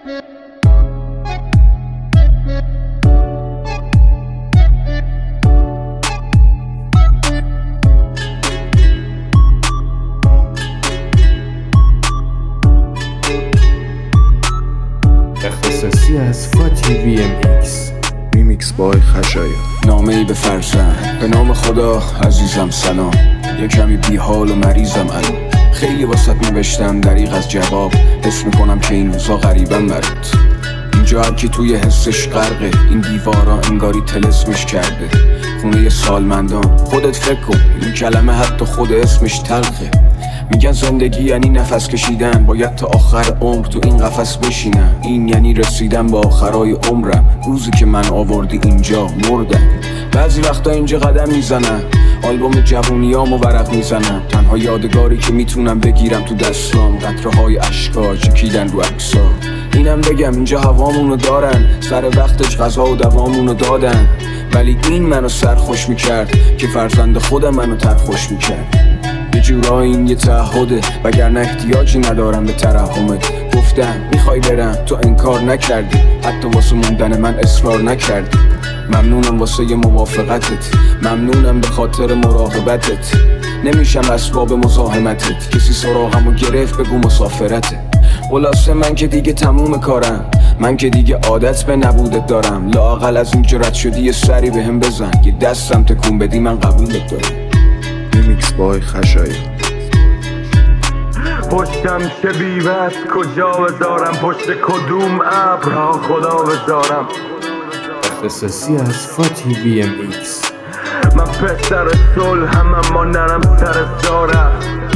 اختصاصی از فاتی VMX میمیکس بای خشایار. نامه‌ای به فرزند. به نام خدا عزیزم سلام. یه کمی بی حال و مریضم الان. خیلی واسط نوشتم دریغ از جواب. حس میکنم که این روزا غریبم برات. اینجا هرکی توی حسش غرقه. این دیوارا انگاری طلسمش کرده. خونه سالمندان. خودت فکر کن این کلمه حتی خود اسمش تلخه. میگن زندگی یعنی نفس کشیدن، باید تا آخر عمر تو این قفس بشینم. این یعنی رسیدن به آخرای عمرم، روزی که من آوردی اینجا مردم. بعضی وقتا اینجا قدم میزنم، آلبوم جوونیامو ورق میزنم. تنها یادگاری که میتونم بگیرم تو دستام قطره‌های اشکا چکیدن رو عکسا. اینم بگم اینجا هوامونو دارن، سر وقتش غذا و دوامونو دادن. ولی این منو سرخوش میکرد که فرزند خودم منو ترخوش میکرد. یه جورایی این یه تعهده، وگرنه احتیاجی ندارم به ترحمت. گفتم میخوای برم، تو انکار نکردی، حتی واسه موندن من اصرار نکردی. ممنونم واسه یه موافقتت، ممنونم به خاطر مراقبتت. نمیشم اسباب مزاحمتت، کسی سراغمو گرفت بگو مسافرته. خلاصه من که دیگه تموم کارم، من که دیگه عادت به نبودت دارم. لااقل از این جرأت شدی یه سری بهم بزن، یه دستم تکون بدی من قبولت دارم. میمیکس بای خشایار. پشتم چه بیوست کجا بذارم، پشت کدوم ابرها خدا بذارم. اختصاصی از فاتی VMX. من پسر صلحم اما نرم سر زارم.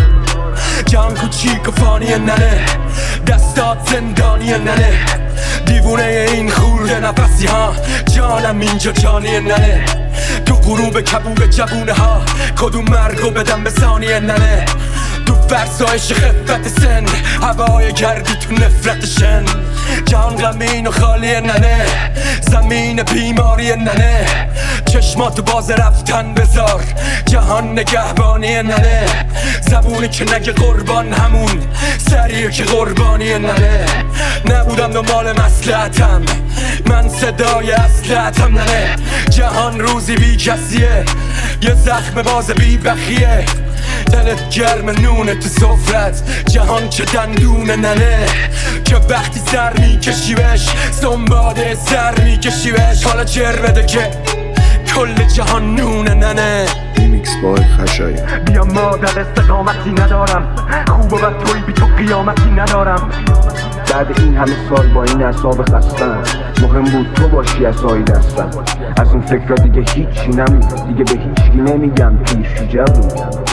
جان کوچیک و فانی ننه، دستات زندانی ننه. دیوونه این خورده نفسی ها، جانم اینجا جانی ننه. تو غروب کبوب جوونه ها، کدوم مرگو بدم به ثانیه ننه. تو فرسایش خفت سن، هوای گردی تو نفرت شن. جان غمین و خالی ننه، زمین بیماری ننه. چشماتو باز رفتن بذار، جهان نگهبانی ننه. زبونی که نگه قربان همون سریع که قربانی ننه. نبودم دنبال مصلحتم، من صدای اصلحتم ننه. جهان روزی بی کسیه، یه زخم باز بی بخیه. دلت گرم نونه تو سفرت، جهان چه دندونه ننه. که وقتی سر میکشی بهش، سنباده سر میکشی بهش. حالا جر بده که کل جهان نونه ننه. میمیکس بای خشایار. بیا مادر استقامتی ندارم، خوب و بد توی بی تو قیامتی ندارم. بعد این همه سال با این اعصاب خستم، مهم بود تو باشی عصای دستم. از این فکر دیگه هیچی نمید، دیگه به هیچکی نمیگم پیش جوون.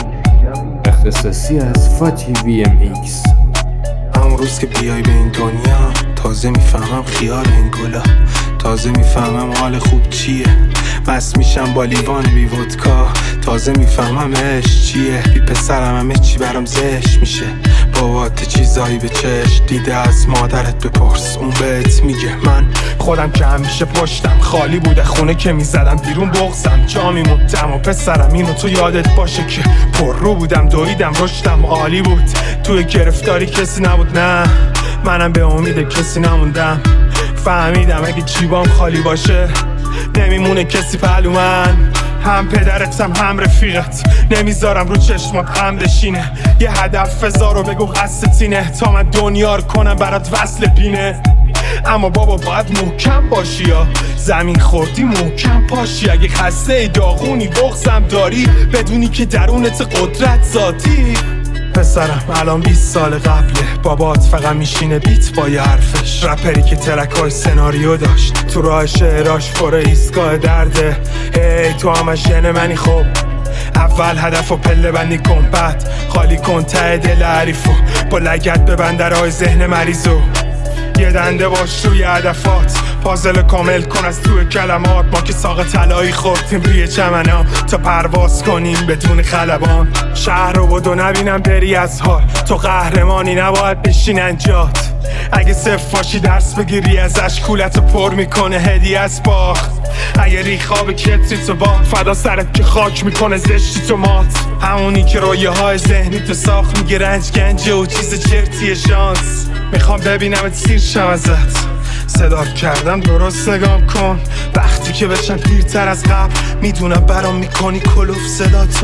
اختصاصی از فاتی VMX. همون روز که بیای به این دنیا، تازه میفهمم خیال این گلا. تازه میفهمم حال خوب چیه، مست میشم با لیوان بی ودکا. تازه میفهمم عشق چیه، بی پسرم همه چی برام زشت میشه. بابات چیزایی به چشم دیده از مادرت بپرس، اون بهت میگه. من خودم که همیشه پشتم خالی بوده، خونه که میزدم بیرون بغزم جا میموندم. و پسرم اینو تو یادت باشه که پر رو بودم، دویدم رشدم عالی بود. توی گرفتاری کسی نبود، نه منم به امید کسی نموندم. فهمیدم اگه جیبام خالی باشه نمیمونه کسی پهلو من. هم پدرتم هم رفیقت، نمیذارم رو چشمات هم بشینه. یه هدف بذار و بگو قصدت اینه، تا من دنیا رو کنم برات وصل پینه. اما بابا باید محکم باشی، یا زمین خوردی محکم پاشی. اگه خسته داغونی بغضم داری، بدونی که درونت قدرت ذاتی. پسرم الان 20 سال قبله، بابات فقط میشینه بیت با یه حرفش. رپری که ترکای سناریو داشت، تو راه شعراش پر ایستگاه درده. هی تو همش ژن منی، خب اول هدف و پله بندی کن، بعد خالی کن ته دل حریفو. با لگد ببند درهای ذهن مریضو، یه دنده باش روی هدفات. پازل کامل کن از توی کلمات. ما که ساق طلایی خوردیم روی چمنا تا پرواز کنیم بدون خلبان. شهر رو بدو نبینم بری از حال، تو قهرمانی نباید بشینن جات. اگه صفر باشی درس بگیری ازش، کولتو پر میکنه هدیه از باخت. اگه ریخاب کتری تو باد، فدا سرت که خاک میکنه زشتی تو مات. همونی که رویه های ذهنی تو ساخت، میگه رنج گنجه و چیز چرتی شانس. میخوام ببینمت سیر شم ازت، صدات کردم درست نگام کن. وقتی که بشم پیرتر از قبل، میدونم برام میکنی کلوف صداتو.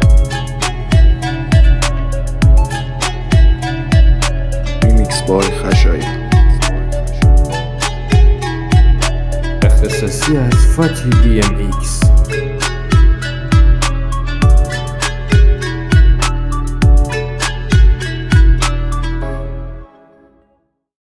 میمیکس بای خشایی. اختصاصی از فاتی BMX.